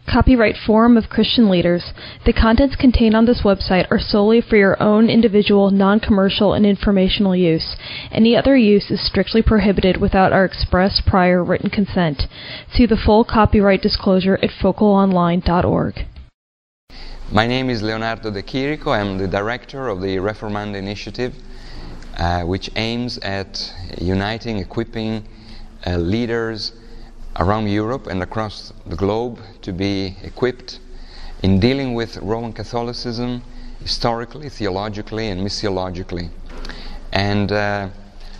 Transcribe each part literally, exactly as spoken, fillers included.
Copyright Forum of Christian Leaders. The contents contained on this website are solely for your own individual, non-commercial, and informational use. Any other use is strictly prohibited without our express prior written consent. See the full copyright disclosure at focal online dot org. My name is Leonardo De Chirico. I'm the director of the Reformanda Initiative, uh, which aims at uniting, equipping uh, leaders around Europe and across the globe to be equipped in dealing with Roman Catholicism historically, theologically, and missiologically. And uh,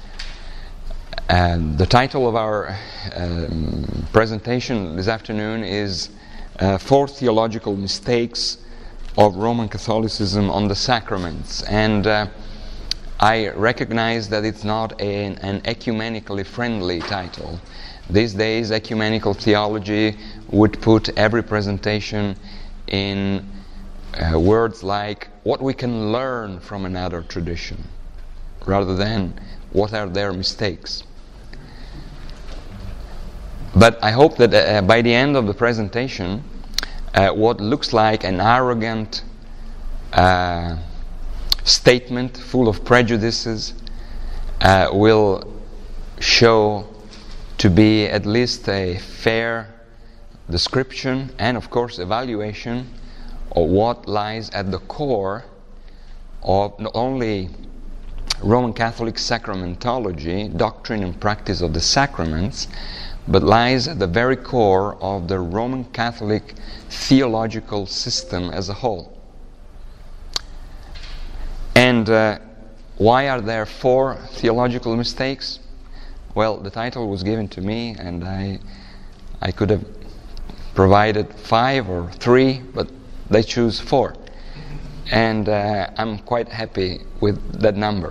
uh, the title of our um, presentation this afternoon is uh, Four Theological Mistakes of Roman Catholicism on the Sacraments. And uh, I recognize that it's not a, an ecumenically friendly title. These days, ecumenical theology would put every presentation in uh, words like what we can learn from another tradition, rather than what are their mistakes. But I hope that uh, by the end of the presentation, uh, what looks like an arrogant uh, statement full of prejudices uh, will show to be at least a fair description and, of course, evaluation of what lies at the core of not only Roman Catholic sacramentology, doctrine and practice of the sacraments, but lies at the very core of the Roman Catholic theological system as a whole. And uh, why are there four theological mistakes? Well, the title was given to me, and I I could have provided five or three, but they choose four. And uh, I'm quite happy with that number.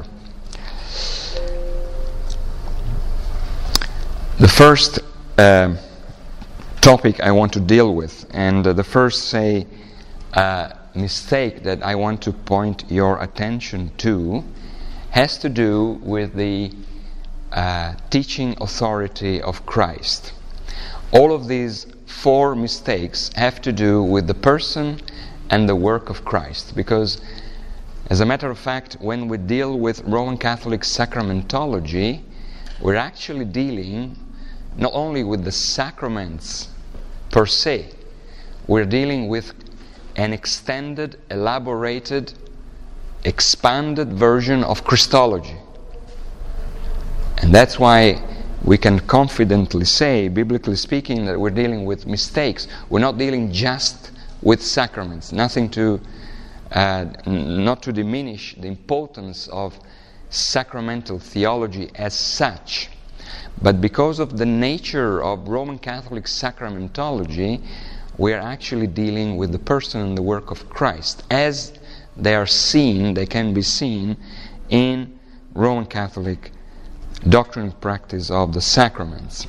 The first uh, topic I want to deal with, and uh, the first, say, uh, mistake that I want to point your attention to, has to do with the Uh, teaching authority of Christ. All of these four mistakes have to do with the person and the work of Christ, because as a matter of fact, when we deal with Roman Catholic sacramentology, we're actually dealing not only with the sacraments per se, we're dealing with an extended, elaborated, expanded version of Christology. And that's why we can confidently say, biblically speaking, that we're dealing with mistakes. We're not dealing just with sacraments. Nothing to, uh, n- not to diminish the importance of sacramental theology as such. But because of the nature of Roman Catholic sacramentology, we are actually dealing with the person and the work of Christ, as they are seen, they can be seen in Roman Catholic doctrine and practice of the sacraments.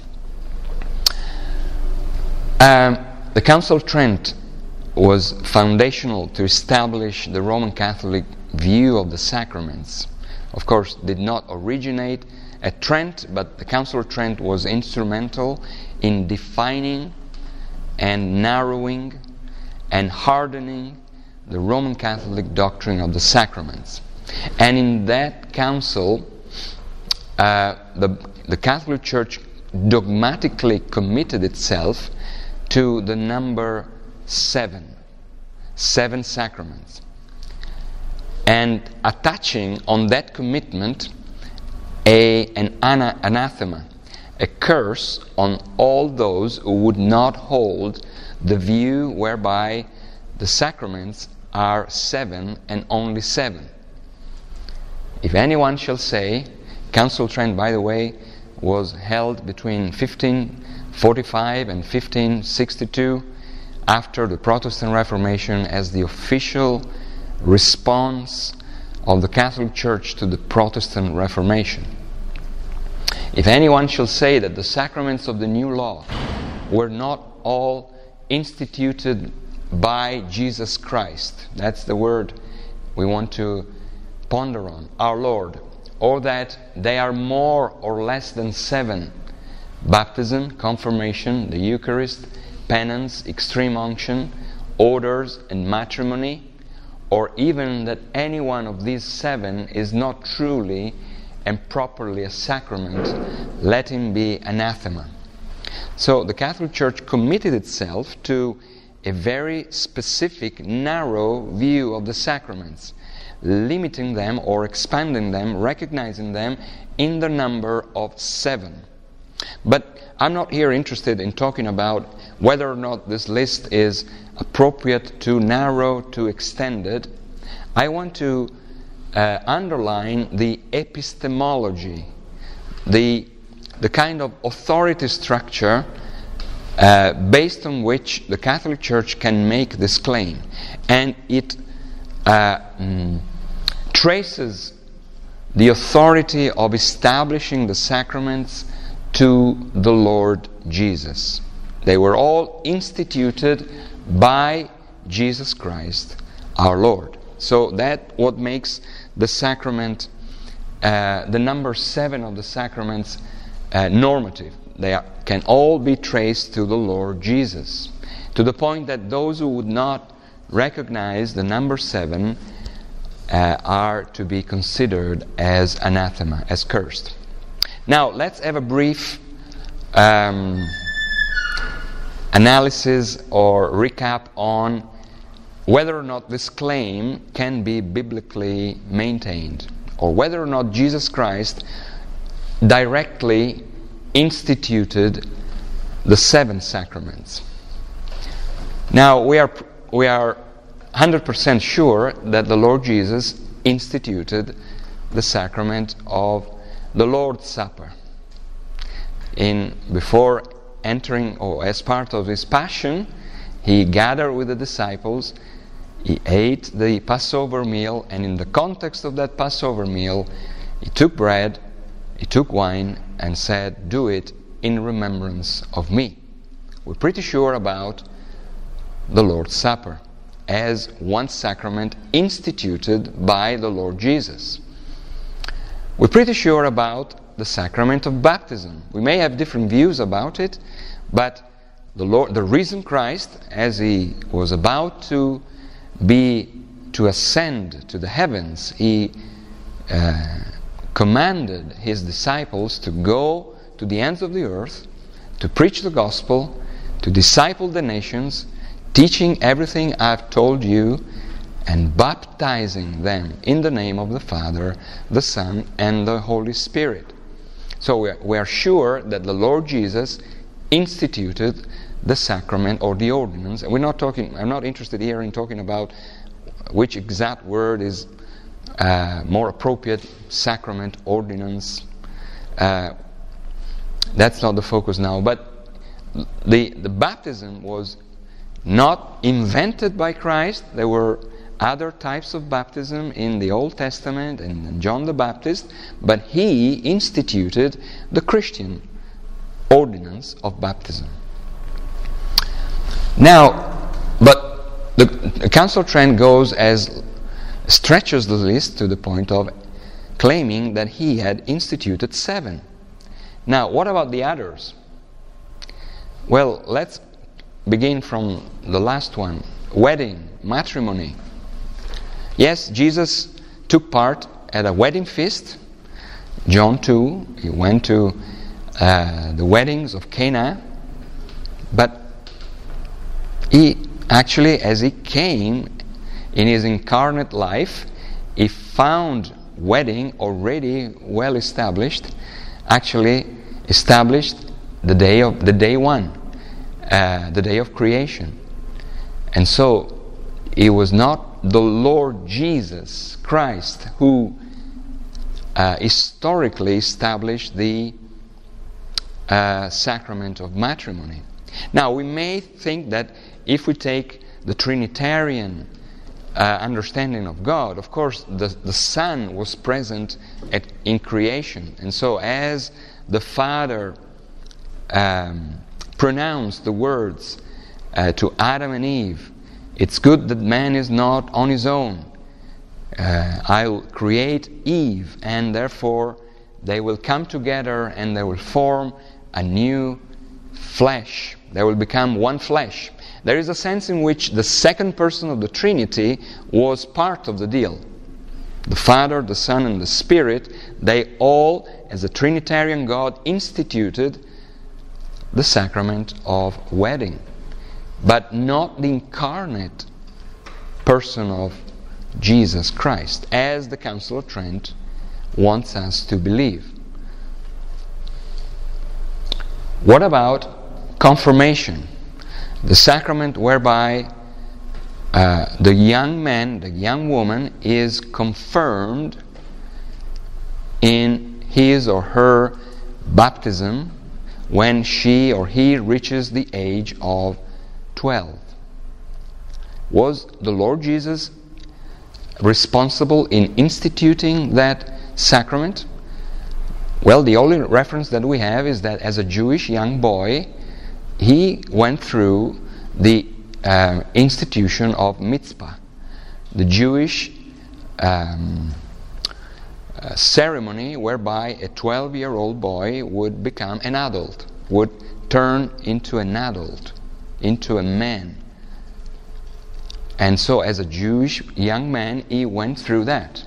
Um, the Council of Trent was foundational to establish the Roman Catholic view of the sacraments. Of course, did not originate at Trent, but the Council of Trent was instrumental in defining and narrowing and hardening the Roman Catholic doctrine of the sacraments. And in that council, Uh, the, the Catholic Church dogmatically committed itself to the number seven, seven sacraments, and attaching on that commitment a, an ana, anathema, a curse on all those who would not hold the view whereby the sacraments are seven and only seven. If anyone shall say, Council of Trent, by the way, was held between fifteen forty-five and fifteen sixty-two, after the Protestant Reformation, as the official response of the Catholic Church to the Protestant Reformation. If anyone shall say that the sacraments of the new law were not all instituted by Jesus Christ, that's the word we want to ponder on, our Lord, or that they are more or less than seven: baptism, confirmation, the Eucharist, penance, extreme unction, orders, and matrimony, or even that any one of these seven is not truly and properly a sacrament, let him be anathema. So the Catholic Church committed itself to a very specific, narrow view of the sacraments, limiting them or expanding them, recognizing them in the number of seven. But I'm not here interested in talking about whether or not this list is appropriate, too narrow, too extended. I want to uh, underline the epistemology, the, the kind of authority structure uh, based on which the Catholic Church can make this claim. And it uh, mm, traces the authority of establishing the sacraments to the Lord Jesus. They were all instituted by Jesus Christ, our Lord. So that what makes the sacrament, uh, the number seven of the sacraments, uh, normative. They are, can all be traced to the Lord Jesus, to the point that those who would not recognize the number seven uh, are to be considered as anathema, as cursed. Now, let's have a brief um, analysis or recap on whether or not this claim can be biblically maintained, or whether or not Jesus Christ directly instituted the seven sacraments. Now, we are we are one hundred percent sure that the Lord Jesus instituted the sacrament of the Lord's Supper. In before entering, or as part of his passion, he gathered with the disciples, he ate the Passover meal, and in the context of that Passover meal, he took bread, he took wine, and said, "Do it in remembrance of me." We're pretty sure about the Lord's Supper as one sacrament instituted by the Lord Jesus. We're pretty sure about the sacrament of baptism. We may have different views about it, but the Lord, the risen Christ, as he was about to be to ascend to the heavens, he uh, commanded his disciples to go to the ends of the earth, to preach the gospel, to disciple the nations, teaching everything I've told you, and baptizing them in the name of the Father, the Son, and the Holy Spirit. So we are, we are sure that the Lord Jesus instituted the sacrament or the ordinance. And we're not talking, I'm not interested here in talking about which exact word is uh, more appropriate, sacrament, ordinance. Uh, that's not the focus now. But the, the baptism was not invented by Christ. There were other types of baptism in the Old Testament and in John the Baptist, but he instituted the Christian ordinance of baptism. Now, but the, the Council of Trent goes as stretches the list to the point of claiming that he had instituted seven. Now, what about the others? Well, let's begin from the last one: wedding, matrimony. Yes, Jesus took part at a wedding feast. John two, he went to uh, the weddings of Cana, but he actually, as he came in his incarnate life, he found wedding already well established, actually established the day of the day one, uh, the day of creation. And so it was not the Lord Jesus Christ who uh, historically established the uh, sacrament of matrimony. Now, we may think that if we take the Trinitarian uh, understanding of God, of course, the, the Son was present at, in creation. And so as the Father um, pronounced the words uh, to Adam and Eve, "It's good that man is not on his own. Uh, I'll create Eve, and therefore they will come together and they will form a new flesh, They will become one flesh. There is a sense in which the second person of the Trinity was part of the deal. The Father, the Son, and the Spirit, they all, as a Trinitarian God, instituted the sacrament of wedding. But not the incarnate person of Jesus Christ, as the Council of Trent wants us to believe. What about confirmation? The sacrament whereby uh, the young man, the young woman is confirmed in his or her baptism when she or he reaches the age of twelve. Was the Lord Jesus responsible in instituting that sacrament? Well, the only reference that we have is that as a Jewish young boy, he went through the uh, institution of mitzvah, the Jewish um, uh, ceremony whereby a twelve-year-old boy would become an adult, would turn into an adult, into a man. And so as a Jewish young man, he went through that.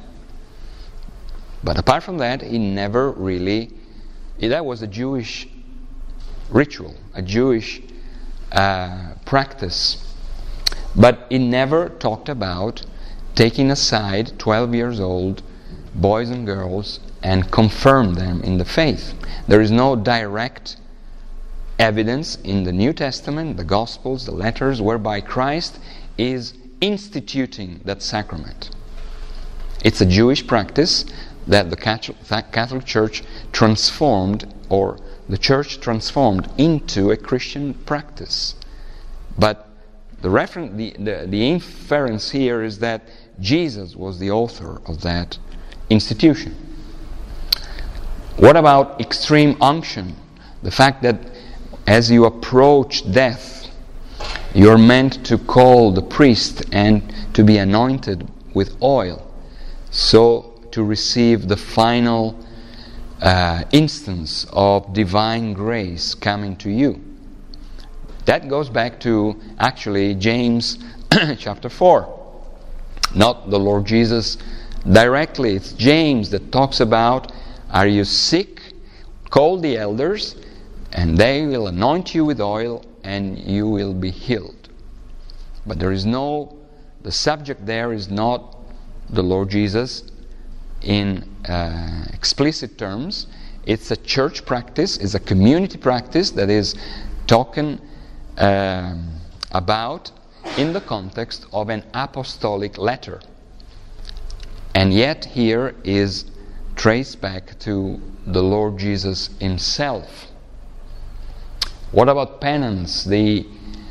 But apart from that, he never really, that was a Jewish ritual, a Jewish uh, practice. But he never talked about taking aside twelve years old boys and girls and confirm them in the faith. There is no direct evidence in the New Testament, the Gospels, the letters, whereby Christ is instituting that sacrament. It's a Jewish practice that the Catholic Church transformed, or the Church transformed into a Christian practice. But the, refer- the, the, the inference here is that Jesus was the author of that institution. What about extreme unction? The fact that as you approach death, you're meant to call the priest and to be anointed with oil, so to receive the final uh, instance of divine grace coming to you. That goes back to actually James chapter four. Not the Lord Jesus directly. It's James that talks about, are you sick? Call the elders and they will anoint you with oil and you will be healed. But there is no, the subject there is not the Lord Jesus in uh, explicit terms. It's a church practice, it's a community practice that is talking um, about in the context of an apostolic letter. And yet here is traced back to the Lord Jesus himself. What about penance? The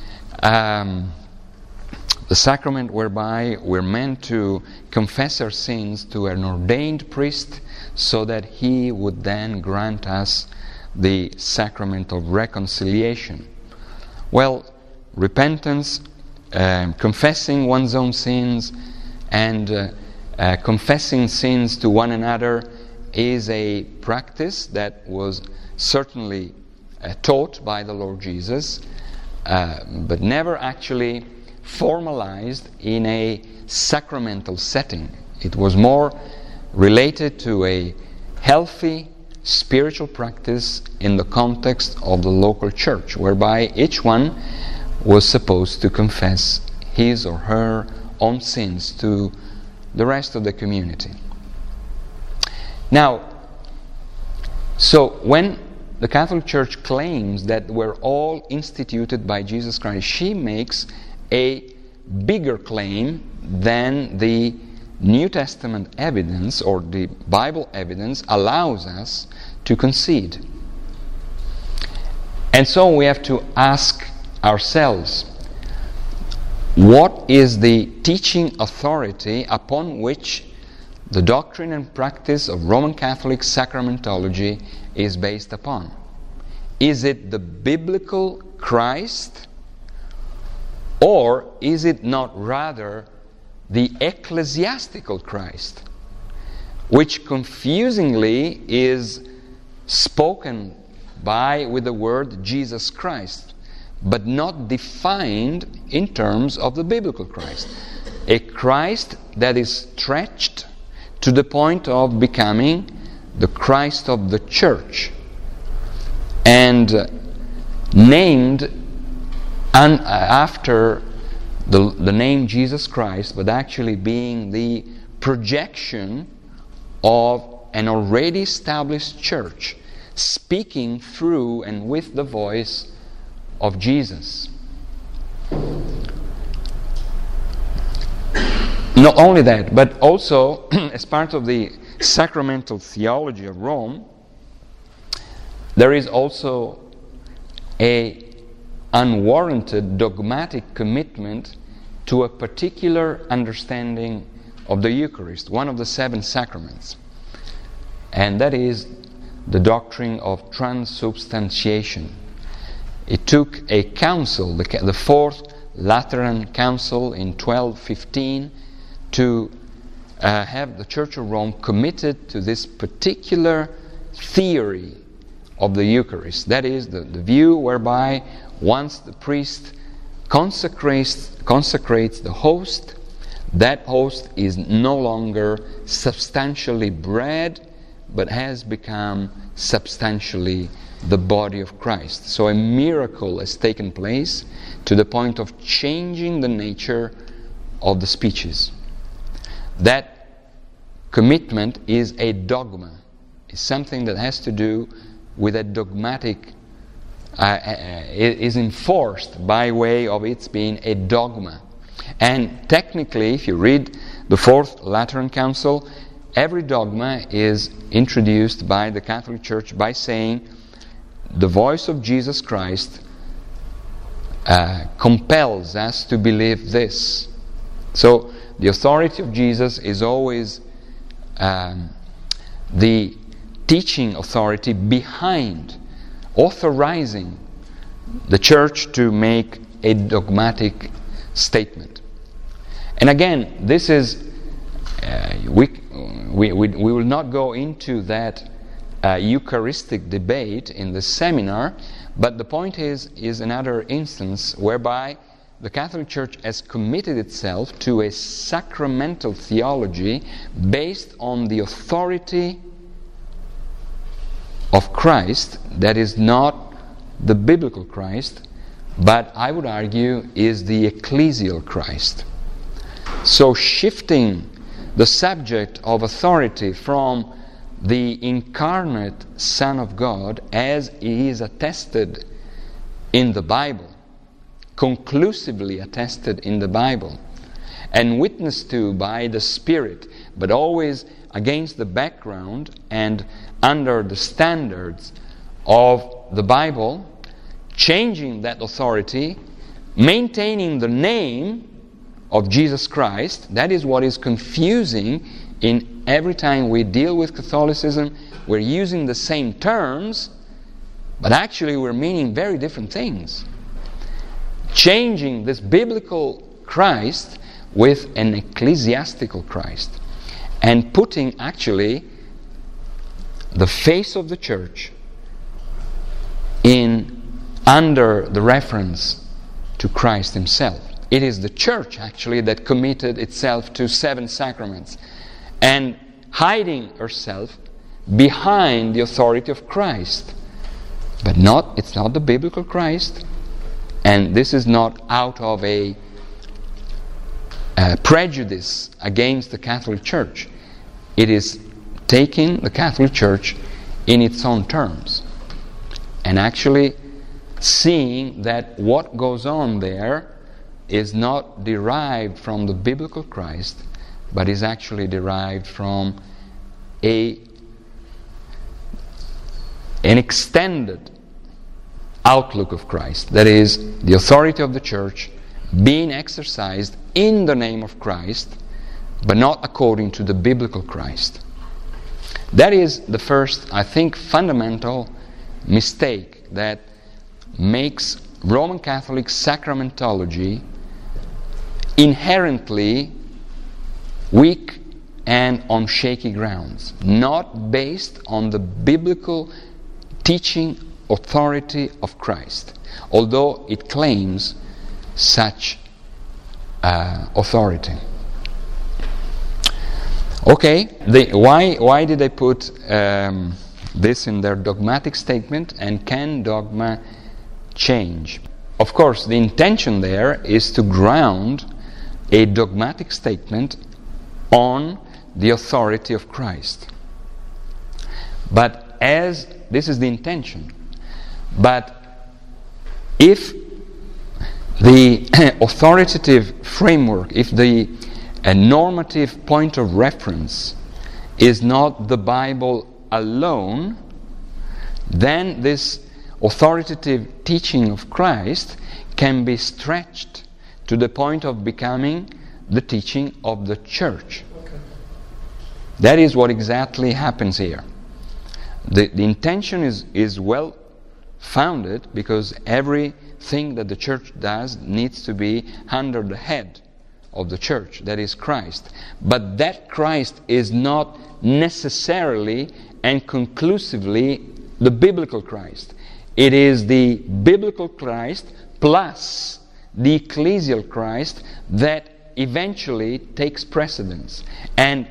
um, the sacrament whereby we're meant to confess our sins to an ordained priest so that he would then grant us the sacrament of reconciliation. Well, repentance, um, confessing one's own sins, and uh, uh, confessing sins to one another is a practice that was certainly uh, taught by the Lord Jesus, uh, but never actually formalized in a sacramental setting. It was more related to a healthy spiritual practice in the context of the local church, whereby each one was supposed to confess his or her own sins to the rest of the community. Now, so when the Catholic Church claims that we're all instituted by Jesus Christ, she makes a bigger claim than the New Testament evidence or the Bible evidence allows us to concede. And so we have to ask ourselves, what is the teaching authority upon which the doctrine and practice of Roman Catholic sacramentology is based upon? Is it the biblical Christ, or is it not rather the ecclesiastical Christ, which confusingly is spoken by with the word Jesus Christ, but not defined in terms of the biblical Christ. A Christ that is stretched to the point of becoming the Christ of the church, and uh, named un- after the, the name Jesus Christ, but actually being the projection of an already established church, speaking through and with the voice of Jesus. Not only that, but also as part of the sacramental theology of Rome, there is also a unwarranted dogmatic commitment to a particular understanding of the Eucharist, one of the seven sacraments, and that is the doctrine of transubstantiation. It took a council, the, the Fourth Lateran Council in twelve fifteen, to uh, have the Church of Rome committed to this particular theory of the Eucharist. That is, the, the view whereby once the priest consecrates, consecrates the host, that host is no longer substantially bread, but has become substantially the body of Christ. So a miracle has taken place to the point of changing the nature of the speeches. That commitment is a dogma. It's something that has to do with a dogmatic, uh, uh, is enforced by way of its being a dogma. And technically, if you read the Fourth Lateran Council, every dogma is introduced by the Catholic Church by saying the voice of Jesus Christ uh, compels us to believe this. So the authority of Jesus is always um, the teaching authority behind, authorizing the Church to make a dogmatic statement. And again, this is, uh, we, we, we, we will not go into that uh, Eucharistic debate in the seminar, but the point is, is another instance whereby the Catholic Church has committed itself to a sacramental theology based on the authority of Christ that is not the biblical Christ, but I would argue is the ecclesial Christ. So shifting the subject of authority from the incarnate Son of God, as he is attested in the Bible, conclusively attested in the Bible, and witnessed to by the Spirit, but always against the background and under the standards of the Bible, changing that authority, maintaining the name of Jesus Christ. That is what is confusing in every time we deal with Catholicism. We're using the same terms, but actually we're meaning very different things. Changing this biblical Christ with an ecclesiastical Christ, and putting actually the face of the church in under the reference to Christ himself. It is the church actually that committed itself to seven sacraments, and hiding herself behind the authority of Christ. But not, it's not the biblical Christ, and this is not out of a uh, prejudice against the Catholic Church. It is taking the Catholic Church in its own terms, and actually seeing that what goes on there is not derived from the biblical Christ, but is actually derived from a an extended outlook of Christ. That is, the authority of the Church being exercised in the name of Christ, but not according to the biblical Christ. That is the first, I think, fundamental mistake that makes Roman Catholic sacramentology inherently weak and on shaky grounds, not based on the biblical teaching authority of Christ, although it claims such uh, authority. Okay, they, why why did they put um, this in their dogmatic statement, and can dogma change? Of course, the intention there is to ground a dogmatic statement on the authority of Christ. But as this is the intention, but if the authoritative framework, if the a normative point of reference is not the Bible alone, then this authoritative teaching of Christ can be stretched to the point of becoming the teaching of the church. Okay. That is what exactly happens here. The, the intention is, is well founded, because everything that the church does needs to be under the head of the church, that is Christ. But that Christ is not necessarily and conclusively the biblical Christ. It is the biblical Christ plus the ecclesial Christ that eventually takes precedence and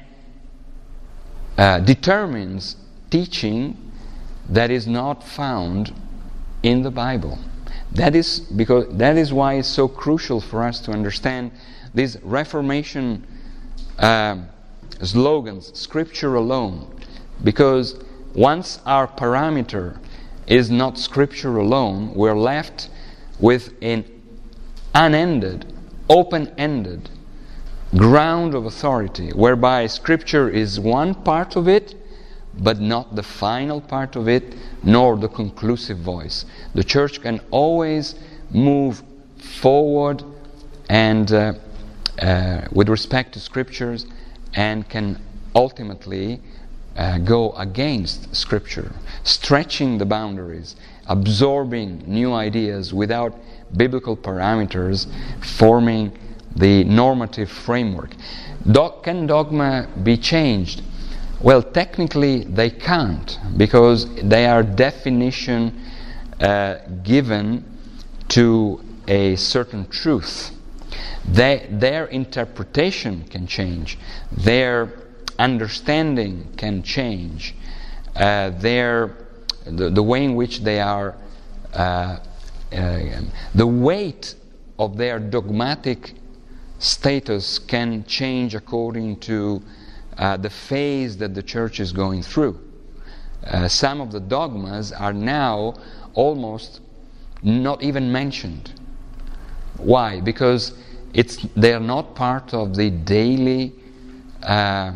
uh, determines teaching that is not found in the Bible. That is because that is why it's so crucial for us to understand these Reformation uh, slogans, Scripture alone, because once our parameter is not Scripture alone, we're left with an unended, open-ended ground of authority, whereby Scripture is one part of it, but not the final part of it, nor the conclusive voice. The church can always move forward and uh, uh, with respect to Scriptures, and can ultimately uh, go against Scripture, stretching the boundaries, absorbing new ideas without biblical parameters, forming the normative framework. Do- can dogma be changed? Well, technically they can't, because they are definition uh, given to a certain truth. They, their interpretation can change, their understanding can change, uh, their the, the way in which they are, uh, uh, the weight of their dogmatic status can change according to Uh, the phase that the church is going through. Uh, some of the dogmas are now almost not even mentioned. Why? Because it's they are not part of the daily uh,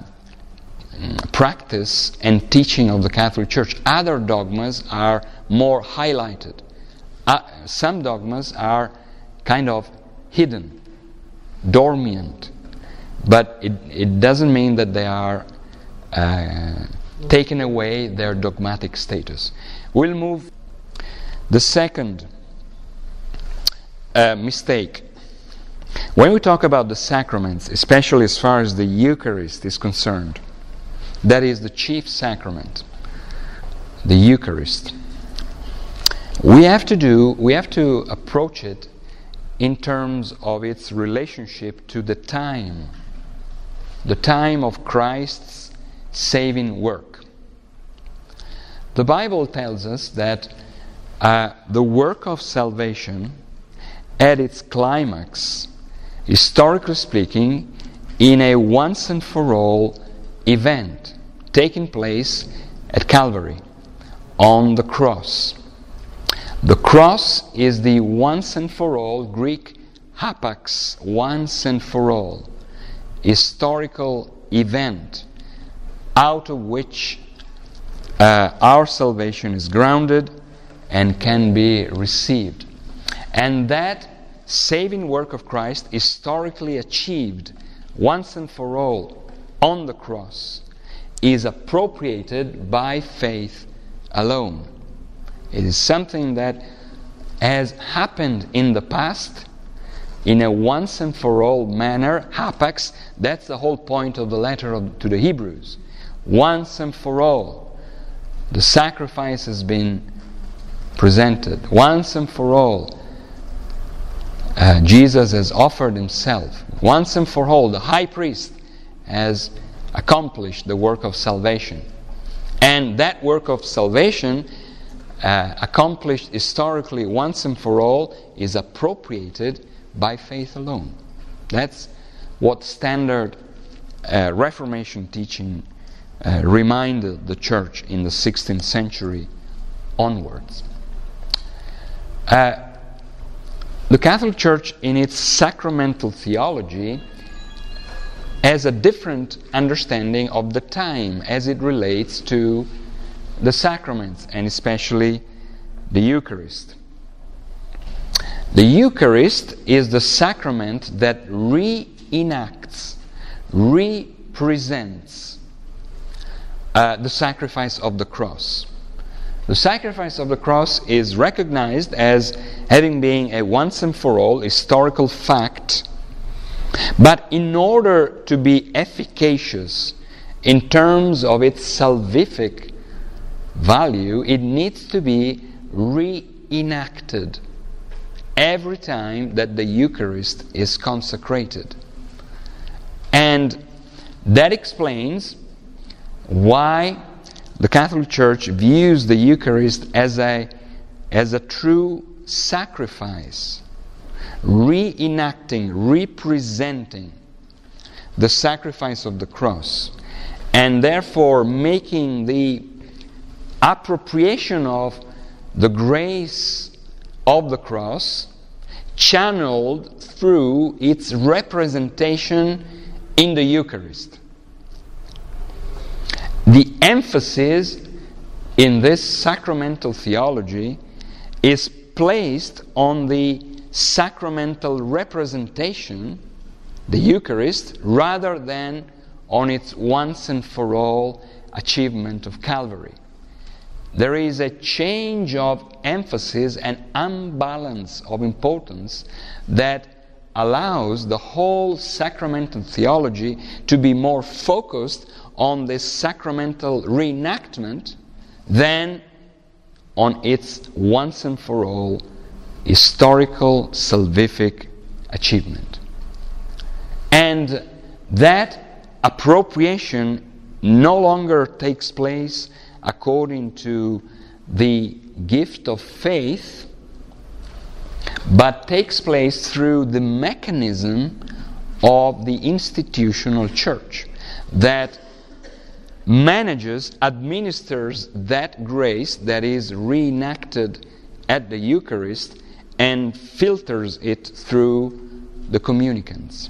practice and teaching of the Catholic Church. Other dogmas are more highlighted. Uh, some dogmas are kind of hidden, dormant. But it, it doesn't mean that they are uh, taken away their dogmatic status. We'll move. The second uh, mistake. When we talk about the sacraments, especially as far as the Eucharist is concerned, that is the chief sacrament, the Eucharist, we have to do, we have to approach it in terms of its relationship to the time. The time of Christ's saving work. The Bible tells us that uh, the work of salvation at its climax, historically speaking, in a once and for all event taking place at Calvary, on the cross. The cross is the once and for all, Greek hapax, once and for all, historical event out of which uh, our salvation is grounded and can be received. And that saving work of Christ, historically achieved once and for all on the cross, is appropriated by faith alone. It is something that has happened in the past in a once and for all manner, hapax. That's the whole point of the letter of, to the Hebrews. Once and for all, the sacrifice has been presented. Once and for all, uh, Jesus has offered himself. Once and for all, the high priest has accomplished the work of salvation. And that work of salvation, uh, accomplished historically once and for all, is appropriated by faith alone. That's what standard uh, Reformation teaching uh, reminded the church in the sixteenth century onwards. Uh, the Catholic Church, in its sacramental theology, has a different understanding of the time as it relates to the sacraments, and especially the Eucharist. The Eucharist is the sacrament that reenacts, represents uh, the sacrifice of the cross. The sacrifice of the cross is recognized as having been a once and for all historical fact, but in order to be efficacious in terms of its salvific value, it needs to be reenacted every time that the Eucharist is consecrated. And that explains why the Catholic Church views the Eucharist as a, as a true sacrifice, reenacting, representing the sacrifice of the cross, and therefore making the appropriation of the grace of the cross channeled through its representation in the Eucharist. The emphasis in this sacramental theology is placed on the sacramental representation, the Eucharist, rather than on its once and for all achievement of Calvary. There is a change of emphasis and unbalance of importance that allows the whole sacramental theology to be more focused on this sacramental reenactment than on its once and for all historical salvific achievement. And that appropriation no longer takes place according to the gift of faith, but takes place through the mechanism of the institutional church that manages, administers that grace that is reenacted at the Eucharist and filters it through the communicants.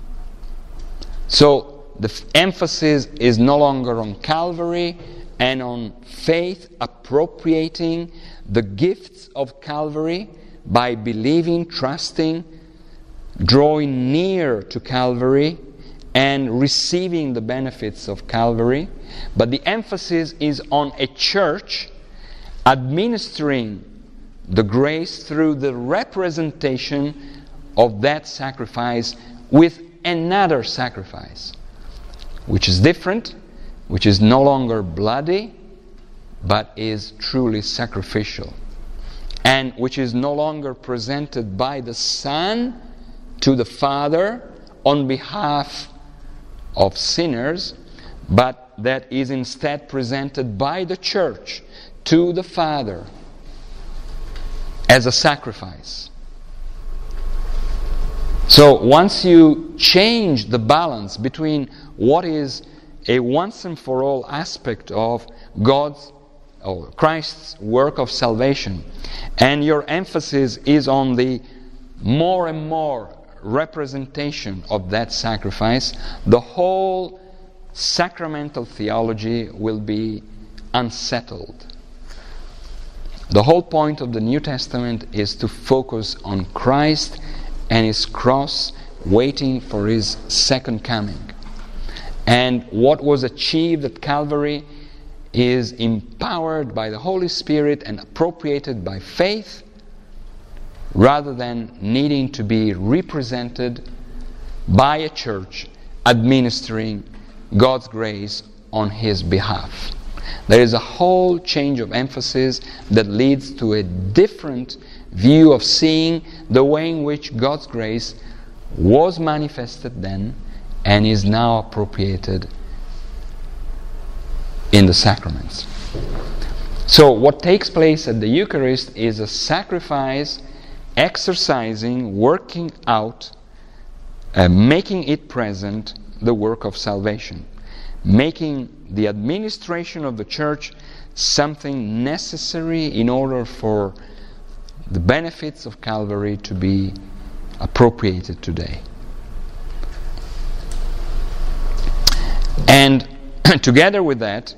So the f- emphasis is no longer on Calvary and on faith appropriating the gifts of Calvary by believing, trusting, drawing near to Calvary and receiving the benefits of Calvary. But the emphasis is on a church administering the grace through the representation of that sacrifice with another sacrifice, which is different, which is no longer bloody, but is truly sacrificial, and which is no longer presented by the Son to the Father on behalf of sinners, but that is instead presented by the Church to the Father as a sacrifice. So once you change the balance between what is a once and for all aspect of God's or Christ's work of salvation, and your emphasis is on the more and more representation of that sacrifice, the whole sacramental theology will be unsettled. The whole point of the New Testament is to focus on Christ and His cross, waiting for His second coming. And what was achieved at Calvary is empowered by the Holy Spirit and appropriated by faith, rather than needing to be represented by a church administering God's grace on His behalf. There is a whole change of emphasis that leads to a different view of seeing the way in which God's grace was manifested then and is now appropriated in the sacraments. So what takes place at the Eucharist is a sacrifice, exercising, working out, uh, making it present the work of salvation, making the administration of the Church something necessary in order for the benefits of Calvary to be appropriated today. And together with that,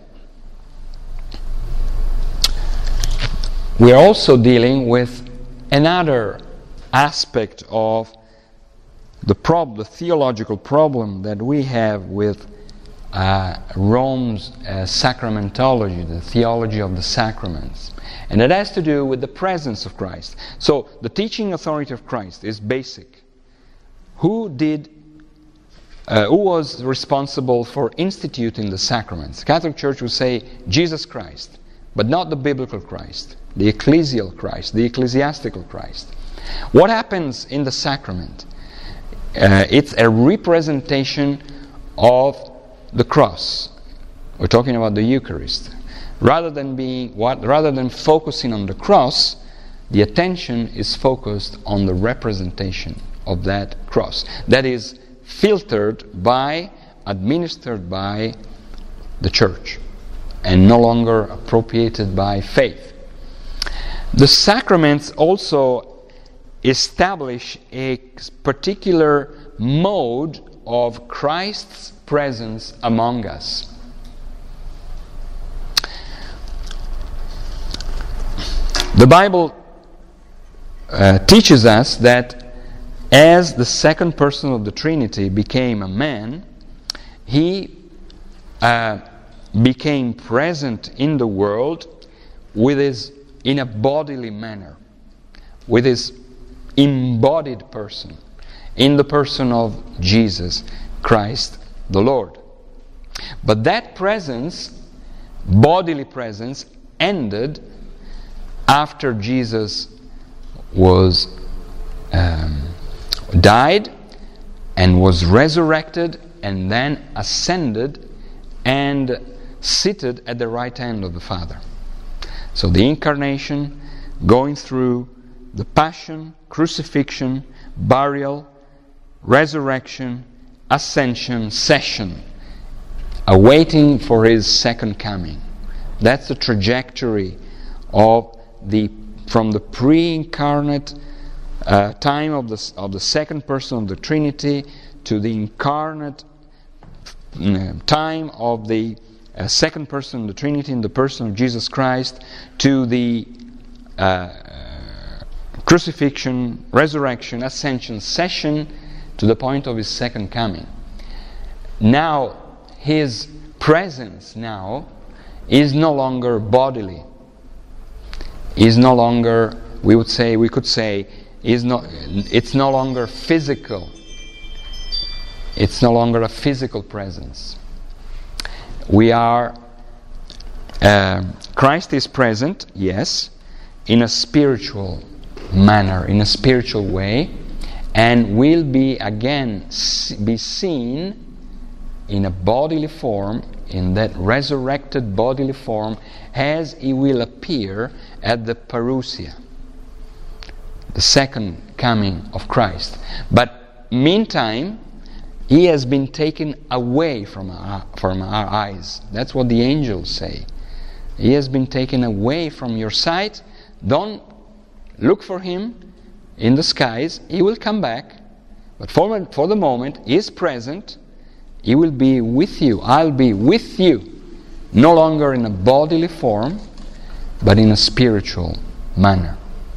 we are also dealing with another aspect of the prob- the theological problem that we have with uh, Rome's uh, sacramentology, the theology of the sacraments. And it has to do with the presence of Christ. So, the teaching authority of Christ is basic. Who did, uh, who was responsible for instituting the sacraments? The Catholic Church would say Jesus Christ, but not the biblical Christ, the ecclesial Christ, the ecclesiastical Christ. What happens in the sacrament? Uh, it's a representation of the cross. We're talking about the Eucharist. Rather than being what, rather than focusing on the cross, the attention is focused on the representation of that cross. That is filtered by, administered by the Church, and no longer appropriated by faith. The sacraments also establish a particular mode of Christ's presence among us. The Bible uh, teaches us that as the second person of the Trinity became a man, he uh, became present in the world with his, in a bodily manner, with his embodied person, in the person of Jesus Christ the Lord. But that presence, bodily presence, ended after Jesus was um, died and was resurrected and then ascended and seated at the right hand of the Father. So the incarnation, going through the passion, crucifixion, burial, resurrection, ascension, session, awaiting for his second coming. That's the trajectory of the from the pre-incarnate uh, time of the of the second person of the Trinity to the incarnate uh, time of the uh, second person of the Trinity in the person of Jesus Christ, to the uh, crucifixion, resurrection, ascension, session, to the point of his second coming. Now, his presence now is no longer bodily. Is no longer, we would say, we could say, is no, it's no longer physical. It's no longer a physical presence. We are, uh, Christ is present, yes, in a spiritual manner, in a spiritual way, and will be again be seen in a bodily form, in that resurrected bodily form, as he will appear at the parousia, the second coming of Christ. But meantime, he has been taken away from our, from our eyes. That's what the angels say. He has been taken away from your sight. Don't look for him in the skies. He will come back. But for, for the moment, he is present. He will be with you. I'll be with you. No longer in a bodily form, but in a spiritual manner.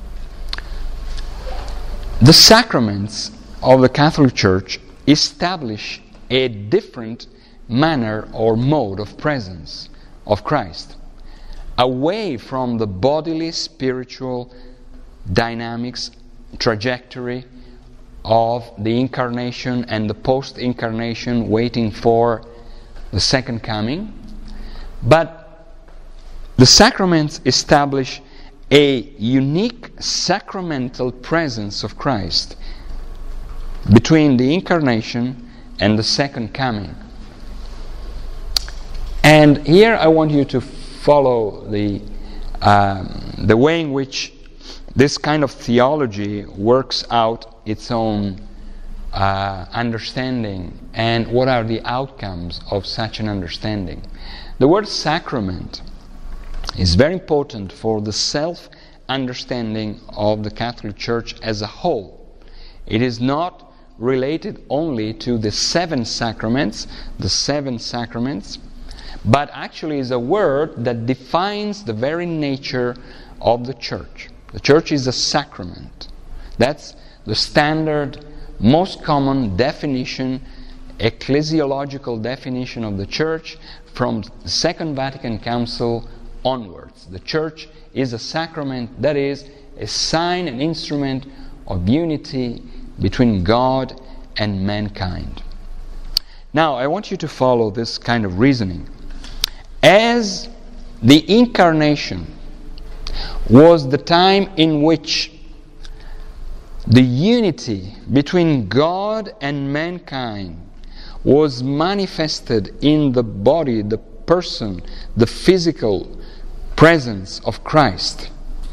The sacraments of the Catholic Church establish a different manner or mode of presence of Christ, away from the bodily, spiritual dynamics, trajectory of the incarnation and the post-incarnation waiting for the second coming, but The sacraments establish a unique sacramental presence of Christ between the incarnation and the second coming. And here I want you to follow the um, the way in which this kind of theology works out its own uh, understanding, and what are the outcomes of such an understanding. The word sacrament is very important for the self-understanding of the Catholic Church as a whole. It is not related only to the seven sacraments, the seven sacraments, but actually is a word that defines the very nature of the Church. The Church is a sacrament. That's the standard, most common definition, ecclesiological definition of the Church from the Second Vatican Council onwards. The Church is a sacrament, that is, a sign and instrument of unity between God and mankind. Now, I want you to follow this kind of reasoning. As the incarnation was the time in which the unity between God and mankind was manifested in the body, the person, the physical presence of Christ.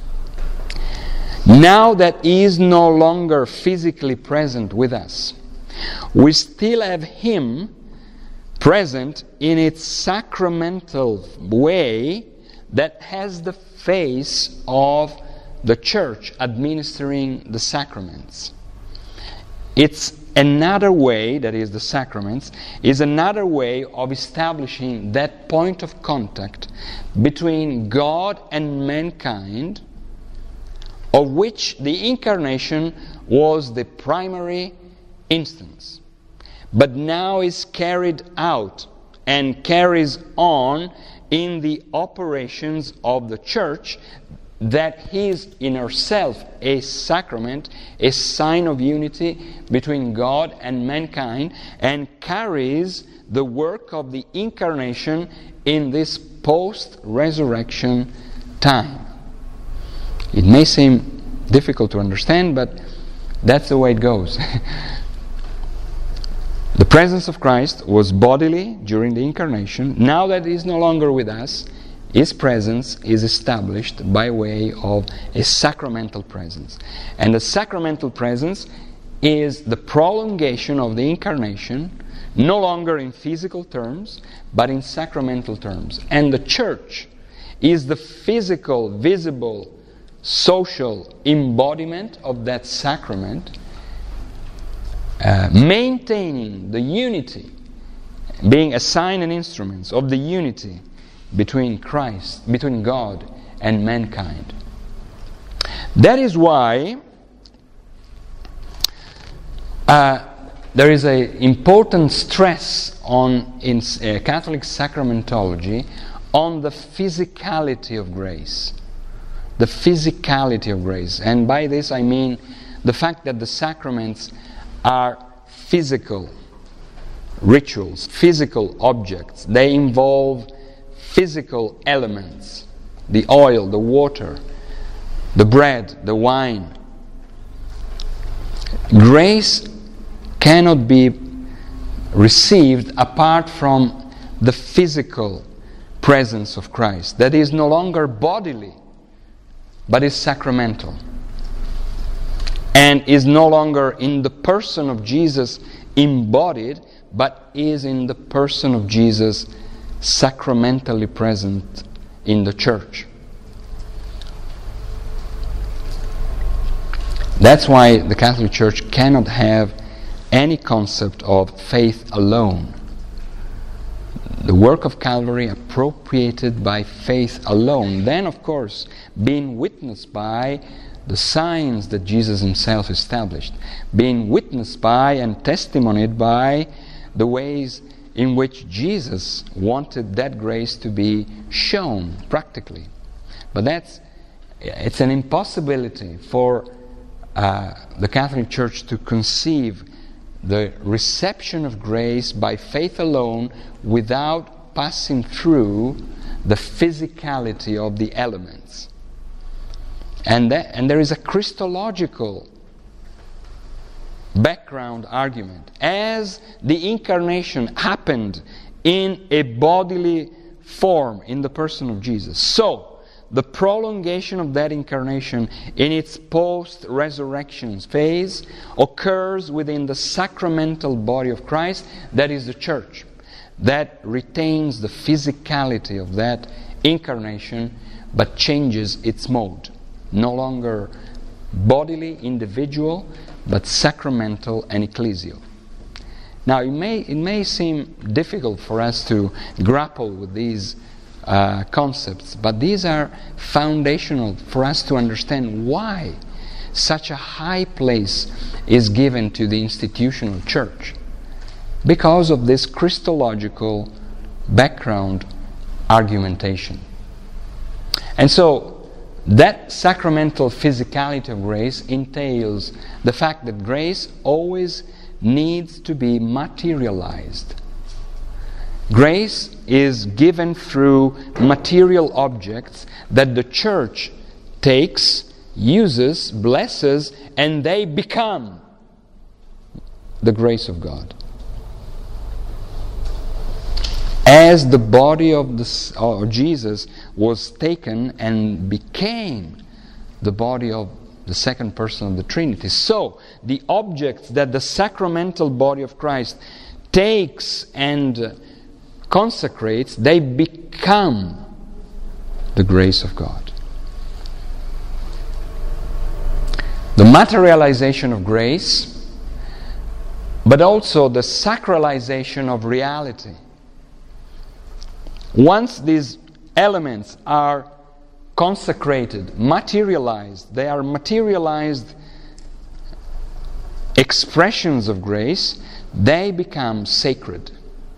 Now that He is no longer physically present with us, we still have Him present in its sacramental way that has the face of the Church administering the sacraments. It's another way, that is the sacraments, is another way of establishing that point of contact between God and mankind, of which the incarnation was the primary instance, but now is carried out and carries on in the operations of the Church, that is in herself a sacrament, a sign of unity between God and mankind, and carries the work of the incarnation in this post-resurrection time. It may seem difficult to understand, but that's the way it goes. The presence of Christ was bodily during the incarnation. Now that He is no longer with us, His presence is established by way of a sacramental presence. And the sacramental presence is the prolongation of the incarnation, no longer in physical terms, but in sacramental terms. And the Church is the physical, visible, social embodiment of that sacrament, uh, maintaining the unity, being a sign and instruments of the unity between Christ, between God and mankind. That is why uh, there is an important stress on in uh, Catholic sacramentology on the physicality of grace. The physicality of grace. And by this I mean the fact that the sacraments are physical rituals, physical objects. They involve physical elements, the oil, the water, the bread, the wine. Grace cannot be received apart from the physical presence of Christ. That is no longer bodily, but is sacramental, and is no longer in the person of Jesus embodied, but is in the person of Jesus sacramentally present in the Church. That's why the Catholic Church cannot have any concept of faith alone. The work of Calvary appropriated by faith alone, then of course being witnessed by the signs that Jesus Himself established, being witnessed by and testimonied by the ways in which Jesus wanted that grace to be shown practically. But that's it's an impossibility for uh, the Catholic Church to conceive the reception of grace by faith alone without passing through the physicality of the elements. And, that, and there is a Christological background argument. As the incarnation happened in a bodily form in the person of Jesus, so the prolongation of that incarnation in its post-resurrection phase occurs within the sacramental body of Christ, that is the church, that retains the physicality of that incarnation but changes its mode. No longer bodily, individual, but sacramental and ecclesial. Now, it may, it may seem difficult for us to grapple with these uh, concepts, but these are foundational for us to understand why such a high place is given to the institutional church. Because of this Christological background argumentation. And so, that sacramental physicality of grace entails the fact that grace always needs to be materialized. Grace is given through material objects that the church takes, uses, blesses, and they become the grace of God. As the body of the, uh, Jesus was taken and became the body of the second person of the Trinity, so the objects that the sacramental body of Christ takes and consecrates, they become the grace of God. The materialization of grace, but also the sacralization of reality. Once these elements are consecrated, materialized, they are materialized expressions of grace, they become sacred.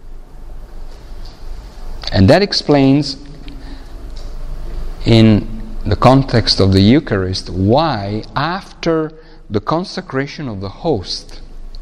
And that explains, in the context of the Eucharist, why after the consecration of the host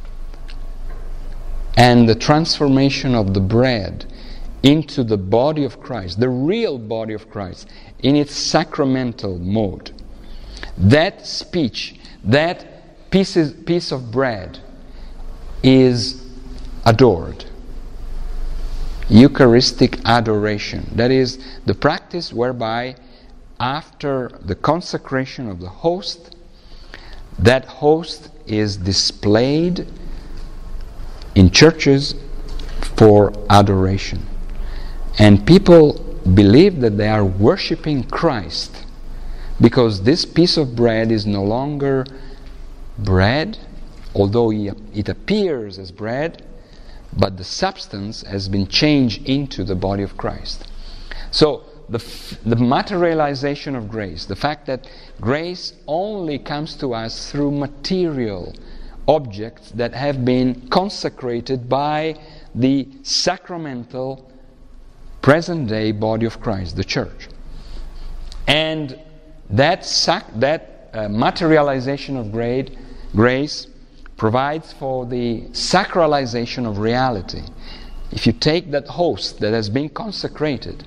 and the transformation of the bread into the body of Christ, the real body of Christ, in its sacramental mode, that speech, that piece, piece of bread is adored. Eucharistic adoration. That is the practice whereby after the consecration of the host, that host is displayed in churches for adoration. And people believe that they are worshipping Christ because this piece of bread is no longer bread, although it appears as bread, but the substance has been changed into the body of Christ. So the, the materialization of grace, the fact that grace only comes to us through material objects that have been consecrated by the sacramental present-day body of Christ, the church. And that sac- that uh, materialization of great grace provides for the sacralization of reality. If you take that host that has been consecrated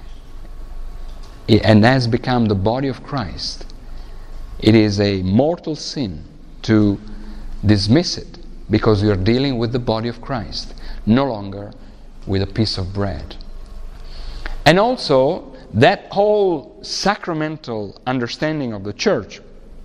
and has become the body of Christ, it is a mortal sin to dismiss it, because we are dealing with the body of Christ, no longer with a piece of bread. And also, that whole sacramental understanding of the church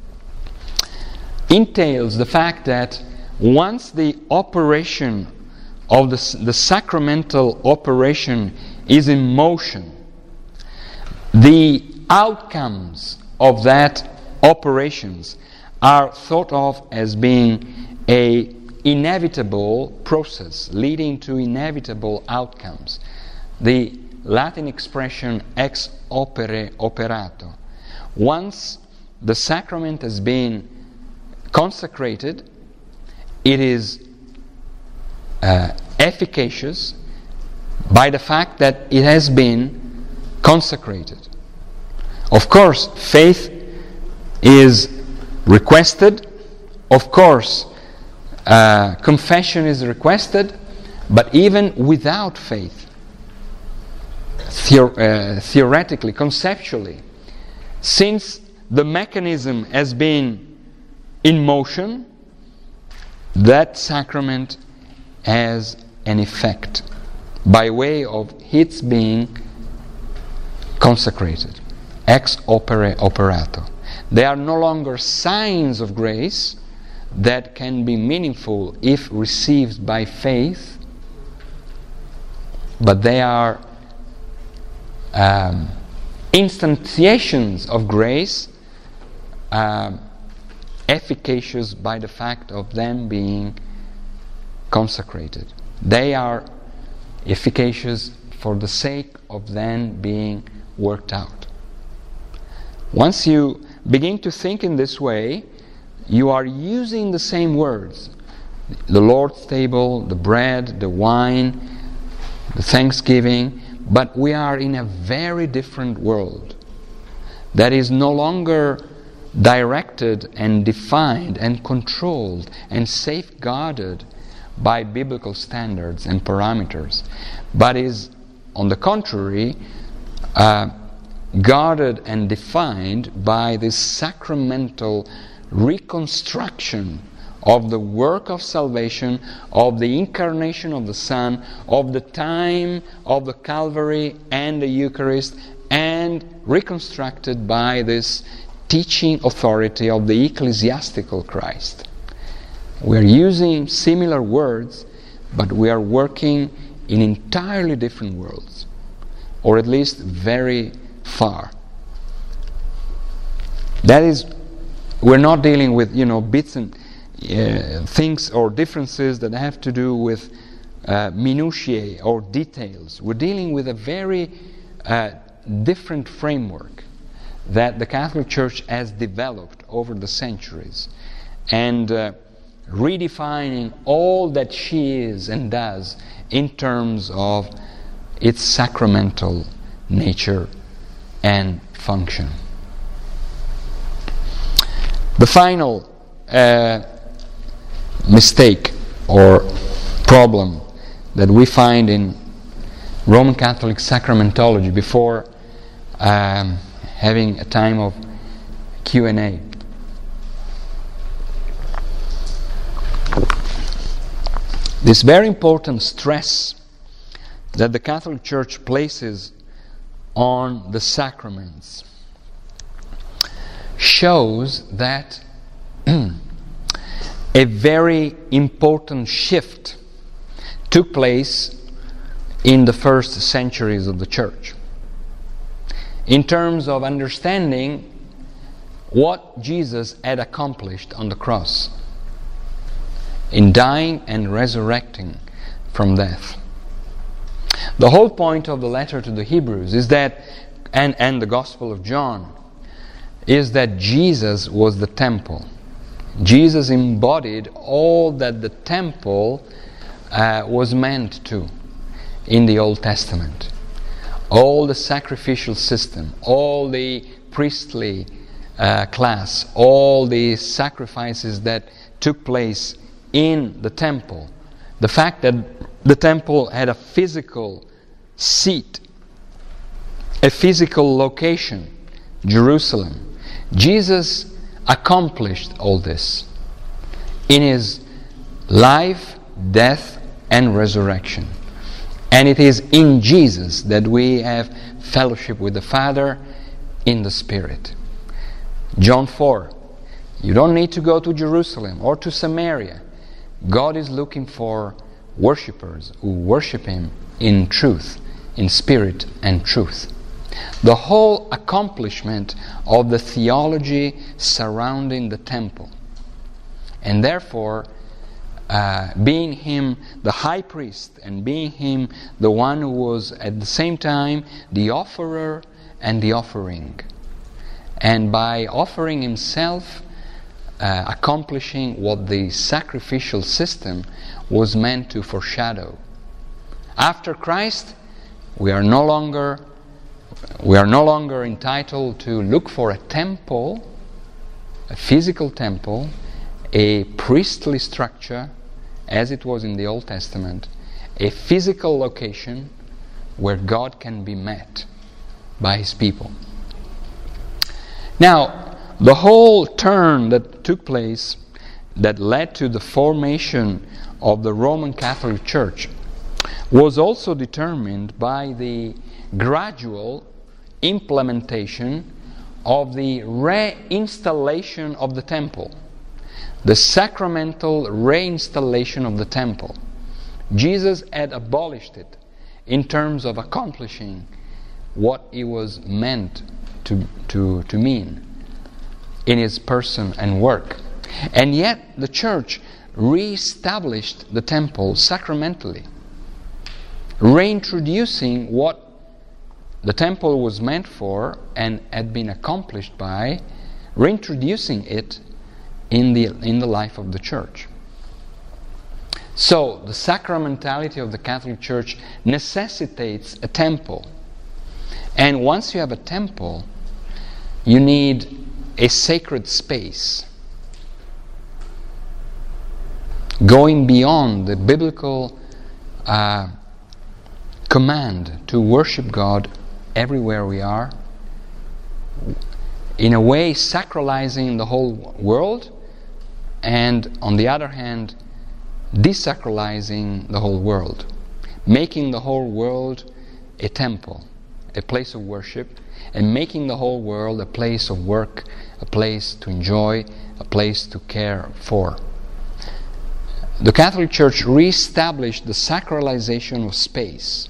entails the fact that once the operation of the, the sacramental operation is in motion, the outcomes of that operations are thought of as being a inevitable process leading to inevitable outcomes. The Latin expression ex opere operato. Once the sacrament has been consecrated, it is uh, efficacious by the fact that it has been consecrated. Of course, faith is requested. Of course, uh, confession is requested. But even without faith, theor- uh, theoretically, conceptually, since the mechanism has been in motion, that sacrament has an effect by way of its being consecrated, ex opere operato. They are no longer signs of grace that can be meaningful if received by faith, but they are um, instantiations of grace, um, efficacious by the fact of them being consecrated. They are efficacious for the sake of them being worked out. Once you begin to think in this way, you are using the same words. The Lord's table, the bread, the wine, the thanksgiving, but we are in a very different world that is no longer directed and defined and controlled and safeguarded by biblical standards and parameters, but is, on the contrary, uh, guarded and defined by this sacramental reconstruction of the work of salvation, of the incarnation of the Son, of the time of the Calvary and the Eucharist, and reconstructed by this teaching authority of the ecclesiastical Christ. We are using similar words, but we are working in entirely different worlds, or at least very far. That is, we're not dealing with, you know, bits and uh, things or differences that have to do with uh, minutiae or details. We're dealing with a very uh, different framework that the Catholic Church has developed over the centuries, and uh, redefining all that she is and does in terms of its sacramental nature and function. The final uh, mistake or problem that we find in Roman Catholic sacramentology, before um, having a time of Q and A, this very important stress that the Catholic Church places on the sacraments shows that a very important shift took place in the first centuries of the Church in terms of understanding what Jesus had accomplished on the cross in dying and resurrecting from death. The whole point of the letter to the Hebrews is that, and, and the Gospel of John, is that Jesus was the temple. Jesus embodied all that the temple uh, was meant to in the Old Testament. All the sacrificial system, all the priestly uh, class, all the sacrifices that took place in the temple. The fact that the temple had a physical seat, a physical location, Jerusalem. Jesus accomplished all this in His life, death, and resurrection. And it is in Jesus that we have fellowship with the Father in the Spirit. John four. You don't need to go to Jerusalem or to Samaria. God is looking for worshippers who worship Him in truth, in spirit and truth. The whole accomplishment of the theology surrounding the temple, and therefore uh, being Him the high priest, and being Him the one who was at the same time the offerer and the offering, and by offering Himself, Uh, accomplishing what the sacrificial system was meant to foreshadow. After Christ, we are no longer we are no longer entitled to look for a temple, a physical temple, a priestly structure, as it was in the Old Testament, a physical location where God can be met by His people. Now, the whole turn that took place that led to the formation of the Roman Catholic Church was also determined by the gradual implementation of the reinstallation of the temple, the sacramental reinstallation of the temple. Jesus had abolished it in terms of accomplishing what it was meant to, to, to mean in His person and work. And yet the Church re-established the temple sacramentally, reintroducing what the temple was meant for and had been accomplished by, reintroducing it in the, in the life of the Church. So, the sacramentality of the Catholic Church necessitates a temple. And once you have a temple, you need a sacred space, going beyond the biblical uh, command to worship God everywhere we are, in a way sacralizing the whole world, and on the other hand desacralizing the whole world, making the whole world a temple, a place of worship, and making the whole world a place of work, a place to enjoy, a place to care for. The Catholic Church re-established the sacralization of space,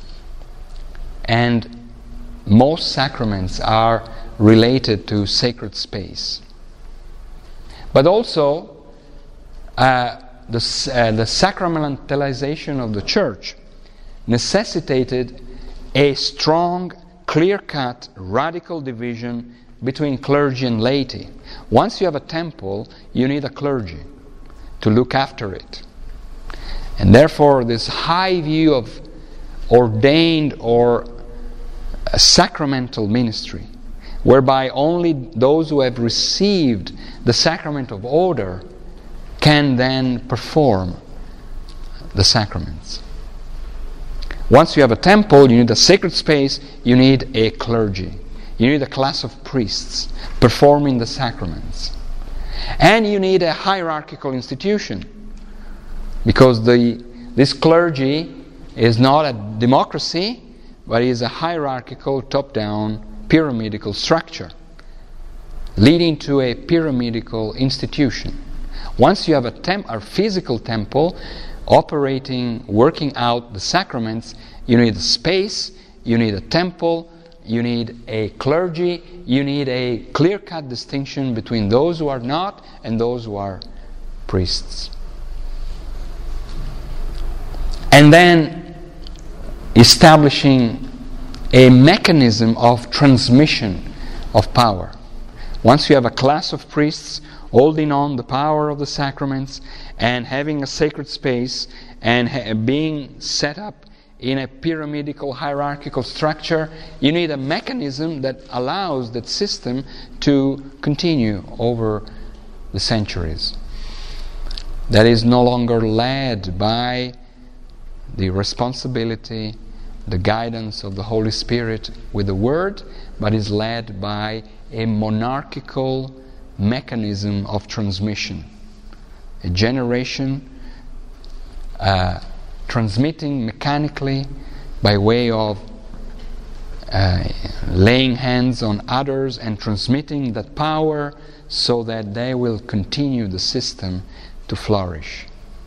and most sacraments are related to sacred space. But also, uh, the, uh, the sacramentalization of the Church necessitated a strong, clear-cut, radical division between clergy and laity. Once you have a temple, you need a clergy to look after it. And therefore, this high view of ordained or a sacramental ministry, whereby only those who have received the sacrament of order can then perform the sacraments. Once you have a temple, you need a sacred space, you need a clergy. You need a class of priests performing the sacraments. And you need a hierarchical institution, because the this clergy is not a democracy, but is a hierarchical, top-down, pyramidical structure, leading to a pyramidical institution. Once you have a, temp- a physical temple operating, working out the sacraments, you need a space, you need a temple, you need a clergy, you need a clear-cut distinction between those who are not and those who are priests. And then establishing a mechanism of transmission of power. Once you have a class of priests holding on the power of the sacraments and having a sacred space and ha- being set up in a pyramidical hierarchical structure, you need a mechanism that allows that system to continue over the centuries. That is no longer led by the responsibility, the guidance of the Holy Spirit with the Word, but is led by a monarchical mechanism of transmission. A generation uh, transmitting mechanically by way of uh, laying hands on others and transmitting that power so that they will continue the system to flourish.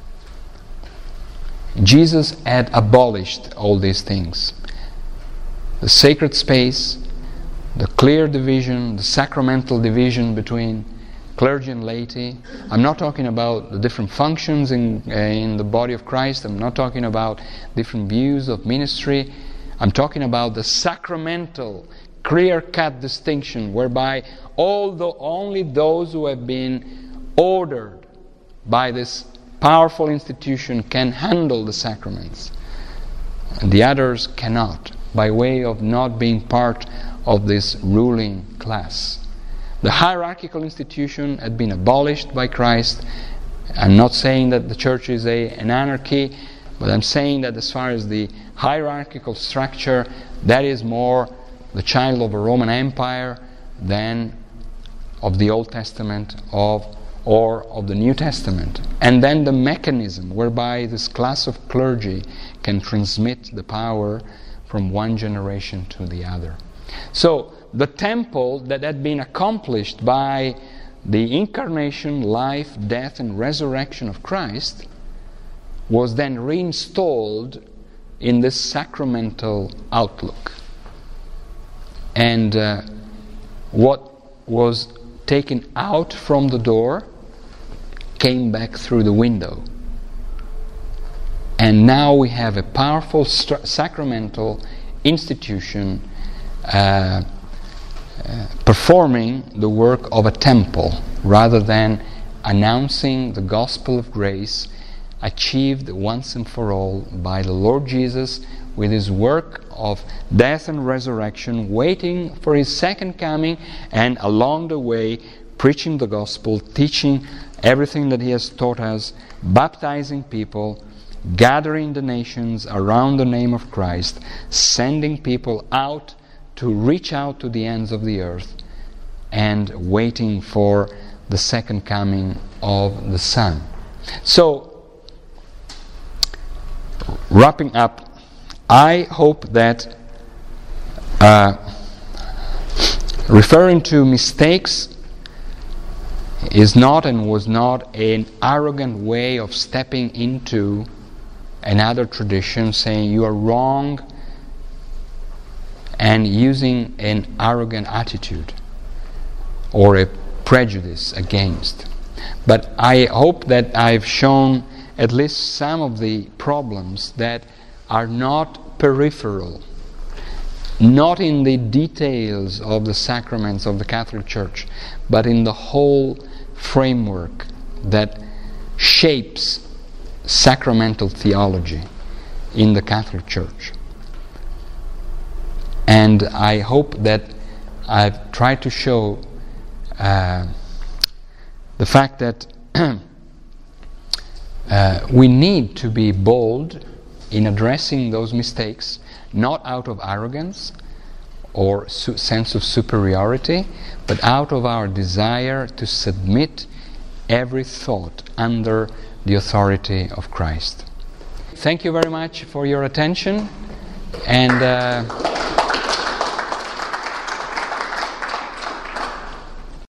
Jesus had abolished all these things. The sacred space, the clear division, the sacramental division between clergy and laity. I'm not talking about the different functions in, uh, in the body of Christ. I'm not talking about different views of ministry. I'm talking about the sacramental, clear-cut distinction whereby all the, only those who have been ordered by this powerful institution can handle the sacraments, and the others cannot, by way of not being part of this ruling class. The hierarchical institution had been abolished by Christ. I'm not saying that the church is a, an anarchy, But I'm saying that as far as the hierarchical structure, that is more the child of a Roman Empire than of the Old Testament of or of the New Testament. And then the mechanism whereby this class of clergy can transmit the power from one generation to the other. So the temple that had been accomplished by the incarnation, life, death, and resurrection of Christ was then reinstalled in this sacramental outlook. And uh, what was taken out from the door came back through the window. And now we have a powerful st- sacramental institution uh, uh, performing the work of a temple rather than announcing the gospel of grace achieved once and for all by the Lord Jesus with His work of death and resurrection, waiting for His second coming, and along the way preaching the gospel, teaching everything that He has taught us, baptizing people, gathering the nations around the name of Christ, sending people out to reach out to the ends of the earth, and waiting for the second coming of the Son. So, wrapping up, I hope that uh, referring to mistakes is not and was not an arrogant way of stepping into another tradition, saying you are wrong, and using an arrogant attitude or a prejudice against. But I hope that I've shown at least some of the problems that are not peripheral, not in the details of the sacraments of the Catholic Church, but in the whole framework that shapes sacramental theology in the Catholic Church. And I hope that I've tried to show uh, the fact that uh, we need to be bold in addressing those mistakes, not out of arrogance or su- sense of superiority, but out of our desire to submit every thought under the authority of Christ. Thank you very much for your attention, and uh,